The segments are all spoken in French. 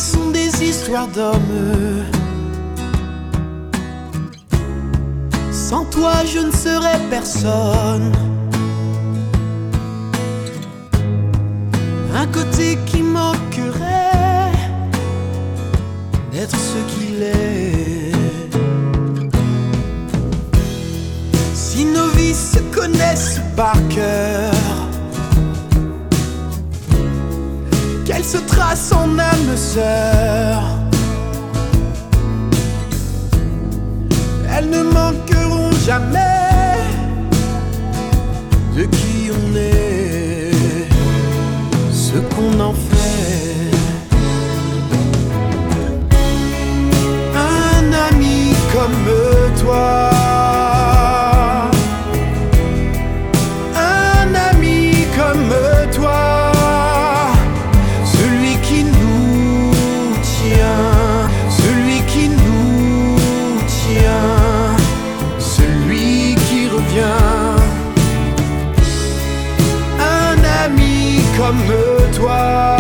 sont des histoires d'hommes. Sans toi je ne serais personne. Un côté qui manquerait d'être ce qu'il est. Si nos vies se connaissent par cœur, qu'elles se tracent en âme sœur, elles ne manqueront jamais de qui on est, ce qu'on en fait. Un ami comme toi, un ami comme toi, celui qui nous tient, celui qui nous tient, celui qui revient. Un ami comme toi,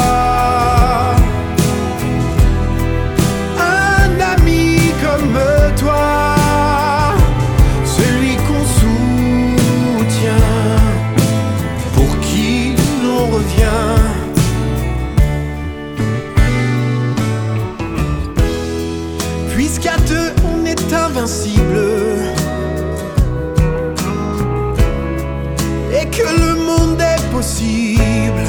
un ami comme toi, celui qu'on soutient, pour qui l'on revient. Puisqu'à deux on est invincible et que le monde est possible,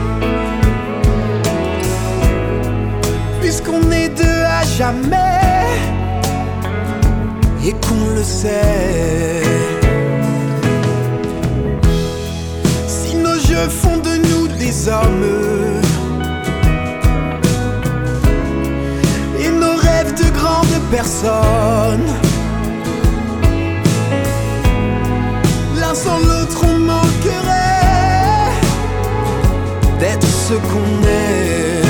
puisqu'on est deux à jamais et qu'on le sait, si nos jeux font de nous des hommes et nos rêves de grandes personnes, l'un sans l'autre on manquerait d'être ce qu'on est.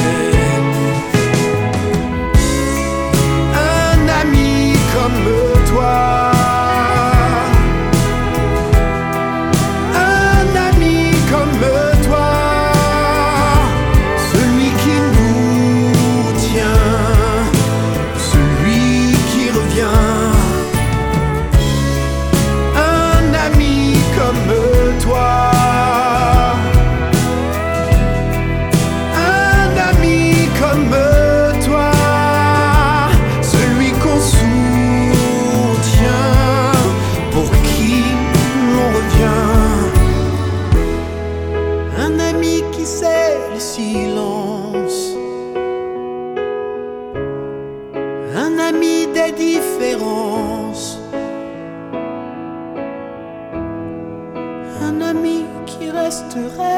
Un ami comme toi, un ami comme toi, celui qui nous tient, celui qui revient. Un ami comme toi, un ami comme toi, celui qu'on soutient, pour qui l'on revient. Un ami qui sait le silence, un ami des différences, un ami qui resterait